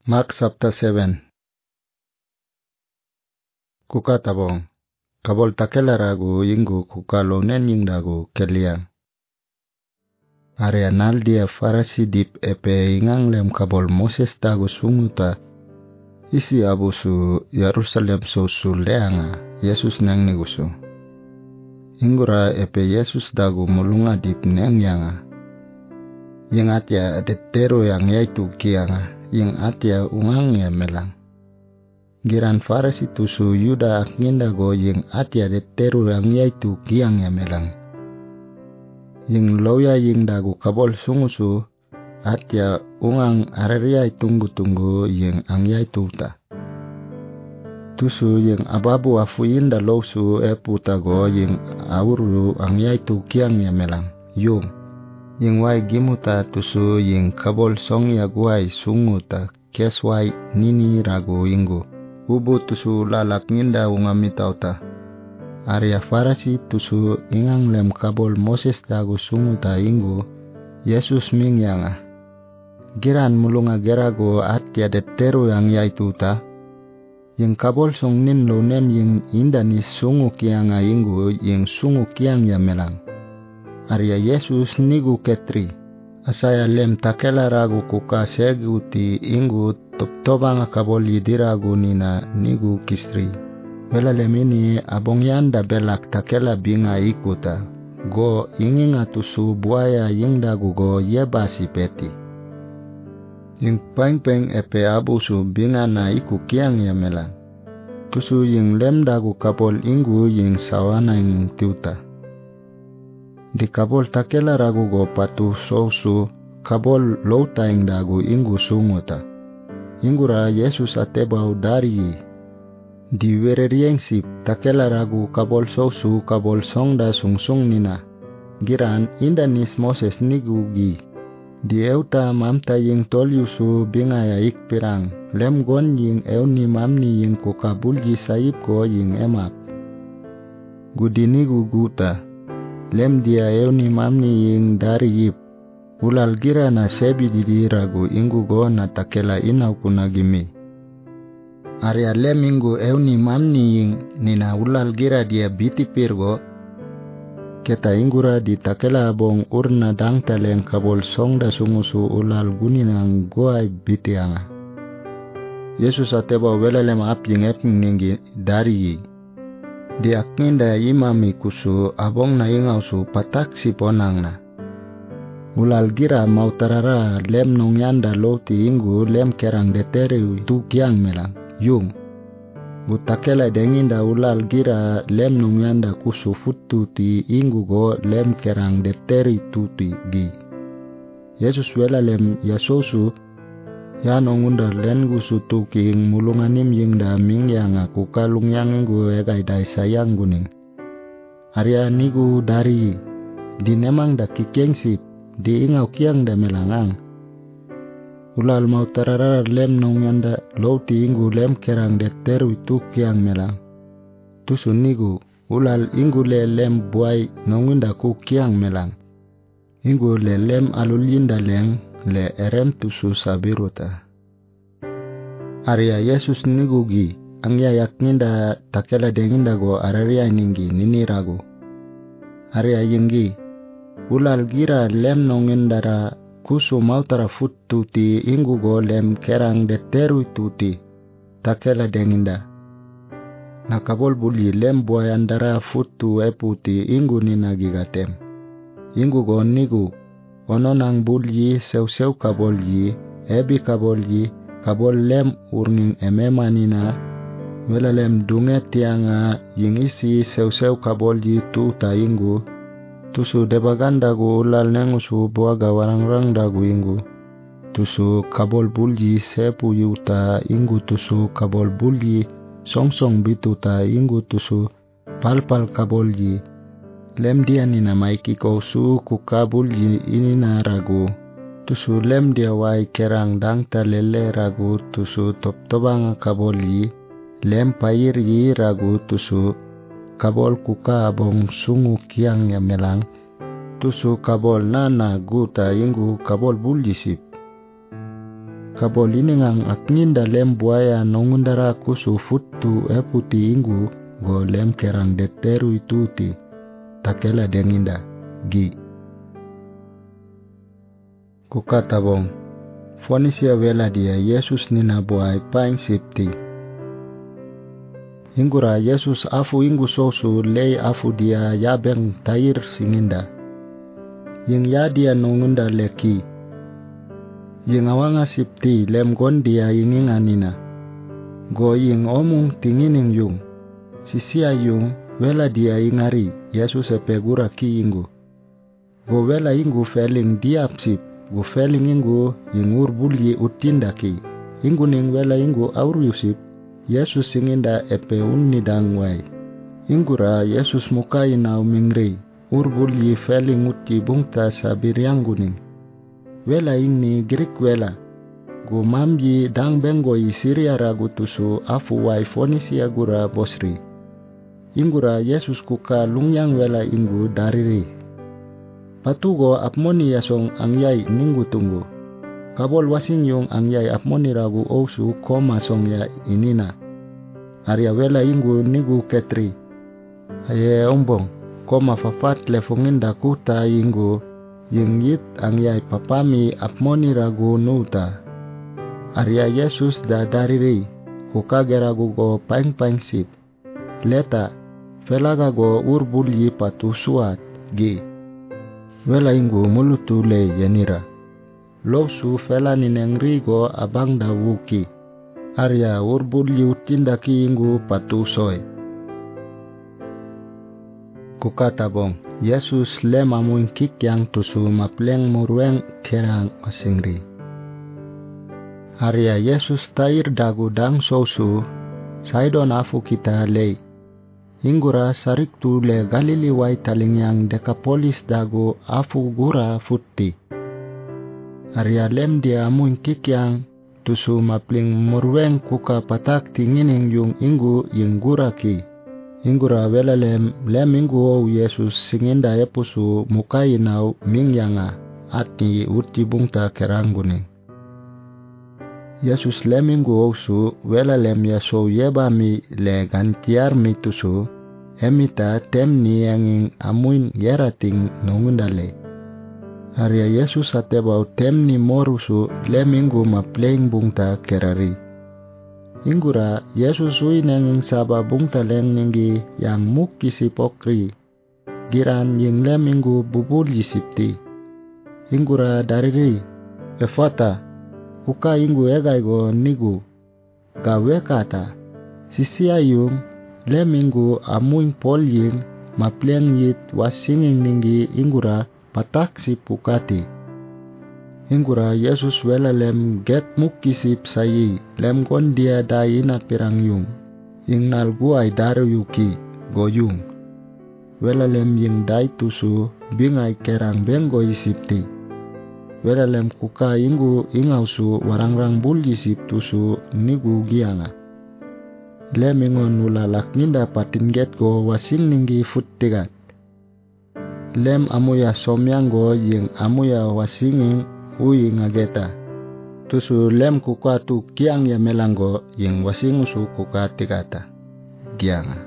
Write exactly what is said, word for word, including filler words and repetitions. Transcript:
Mark chapter seven. Kuka tabong. Kabol takela ragu ingu kuka lonen yingdagu keliang. Area nal dia farasi dip epe ingang lem kabol Moses dagu sunguta. Isi abusu Yerusalem sosu leanga Yesus neng nigusu. Ingura epe Yesus dagu mulunga dip neng yanga. Yang atia atetero yang yaitu kianga. Yang atia ungang ya melang. Giran farasi tusu Yuda akninda go yang atia atetero yang yaitu kiang ya melang. Yang loya yang dagu kabol sungusu. Atia ungang araria tunggu-tunggu yang ang yaitu ta. Tusu yang ababu afuyinda losu eputa go yang auru ang yaitu kiang ya melang. Yung. Yang wai gimuta tusu yang kabol song ya guai sunguta keswai nini ragu ingu. Ubu tusu lalak ninda ungamitauta. Arya farasi tusu ingang lem kabol Moses dagu sunguta ingu. Yesus ming yanga. Giran mulunga gerago atia deteru yang yaitu ta. Yang kabol song nin lo nen yang indani sungu kianga ingu yang sungu kiang ya melang. Arya Yesus nigu ketri. Asaya lem takela ragu kuka segu ti ingu top-tobanga kabol yidiragu nina nigu kistri. Wela lem ini abong yanda belak takela binga ikuta. Go inginga tusu buaya yingdagu go yebasi peti. Yung peng-peng epe abusu binga na iku kiang ya melang. Tusu yung lem dagu kabol ingu yung sawana yung tiuta. Di kabol takela ragu go patu sosu kabol louta yung dagu ingu sunguta. Ingura Yesus atebau dari. Di wererieng sip takela ragu kabol sosu kabol songda sungsung nina. Giran indanis Moses nigu gi. Di euta mamta ying toliusu bingaya ik pirang. Lem gon ying euni mamni ying kukabul ji saib go ying emak. Gudinigu guta. Lem dia euni mamni ying dari yip. Ulal gira na sebi didi ragu ingu go na takela inau kunagimi. Arya lem ingu euni mamni ying nina ulal gira dia biti pirgo. Keta ingura di takela abong urna dang taleng kabol songda sungusu ulal guninang goai bitianga. Yesus ateba wela lem apying eping ningi dari yi. Di akninda imami kusu abong na ingausu patak si ponang na. Ulal gira mau tarara lem nong yanda loti ingu lem kerang deteri tu kiang melang. Yung. Butakela denginda ulal gira lem nong yanda kusu futu ti ingu go lem kerang deteri tuti gi. Yesus wela lem yasosu yan ongunda len gusu tuking mulunganim ying da ming yang aku kalung yang ingu egai dai sayang guning. Arya nigu dari di nemang da kikengsip di ingau kiang da melangang. Ulal mau tarara lem nong yanda louti ingu lem kerang deteru itu kiang melang. Tusu nigu ulal ingu le lem buai nongunda ku kiang melang. Ingu le lem alulinda leng le erem tusu sabiruta. Arya Yesus nigu gi angya yakninda takela denginda go araria ningi nini ragu. Arya yinggi ulal gira lem nongindara kusu mau tara futu ti ingu go lem kerang deteru tuti takela denginda. Nakabol buli lem buayandara futu epu ti ingu nina gigatem. Ingu go nigu ononang buli sew-sew kabol yi ebi kabol yi kabol lem urning emema nina. Wela lem dunget tianga ying isi sew-sew kabol yi tu ta ingu. Tusu debagan dagu ulal nengusu buaga warang-rang dagu ingu. Tusu kabol bulji sepu yuta ingu tusu kabol bulji song-song bituta ingu tusu pal-pal kabol yi. Lem dia nina maiki kausu kuka bulji ini na ragu. Tusu lem dia wai kerang dang ta lele ragu tusu top-tobanga kabol yi. Lem pair yi ragu tusu kabol kuka abong sungu kiang ya melang. Tusu kabol nana guta ingu kabol buljisip. Kabolini ngang akninda lem buaya nongundara kusu futu eputi inggu go lem kerang deteru itu ti takela denginda gi. Kukata bong, fonisia vela dia Yesus nina buai paing sipti. Ingura Yesus afu inggu sosu lei afu dia yabeng tair singinda. Ying ya dia nongunda leki. Ying awanga sipti lem gon dia yinginga nina. Go ying omung tingining yung. Sisia yung vela dia ingari Yesus epegura ki inggu. Go vela inggu feling diap sip. Go feling inggu yingur bulyi utindaki. Inggu ning vela inggu aur yusip. Yesus singinda epe unni dangwai. Ingura Yesus mukai nau mingri. Urbul yi feling uti bungta sabiriang guning. Wela ingni Greek wela. Gu mamji dang bengo i Syria ragu tusu afu wai fonisia gura bosri. Ingura Yesus kuka lungyang wela inggu dariri. Patugo apmoni yasong angyai ninggu tunggu. Kabol wasing yung angyai apmoni ragu ousu koma song ya inina. Arya wela inggu nigu ketri. Aye ombong, koma fafat lefonginda kuta inggu. Yung yit angyai papami apmoni ragu nuta. Arya Yesus da dariri. Kukage ragu go paing paing sip. Leta, velaga go urbul yi patu suat, gi. Wela inggu mulutu le yanira. Lowsu fela ninengri go abang da wuki. Arya urbul yutindaki inggu patu soy. Kukata bong, Yesus lem amuin kik yang tusu mapleng murweng kerang asingri. Arya Yesus tair dagu dang sosu, saidon afu kita lei. Ingura sarik tu le Galili wai taling yang Dekapolis dagu afu gura futti. Arya lem dia amuin kik yang tusu mapling murweng kuka patak tingining yung inggu yung gura ki. Ingura wela lem lem inggu o Yesus singinda epusu mukai nau mingyanga atni uti bungta kerangguning. Yesus lem inggu o su wela lem yaso yebami le gantiar mi tusu emita temni yanging amuin yerating nongundale. Arya Yesus atebau temni morusu lem inggu mapleing bungta kerari. Ingura Yesus ui nanging saba bungta leng ninggi yang muki si pokri. Giran ying lem inggu bubul yisipti. Ingura dariri. Efata. Uka inggu egai go nigu. Gawe kata. Sisia yung lem inggu amuing pol ying mapleang yit wasinging ninggi ingura patak si pukati. Ingura Yesus wela lem get muki sip sayi lem kon dia daina pirang yung. Ing nalguay daru yuki goyung. Wela lem ying dai tusu bingay kerang bengo isipti. Wela lem kuka inggu ingausu warangrang bul yisip tusu nigu gianga. Lem ingon ulalak ninda patin get go wasing ninggi futtigat. Lem amuya somyang go ying amuya wasinging ui ngageta. Tusu lem kuka tu kiang ya melanggo yang wasingusu kuka tigata. Gianga.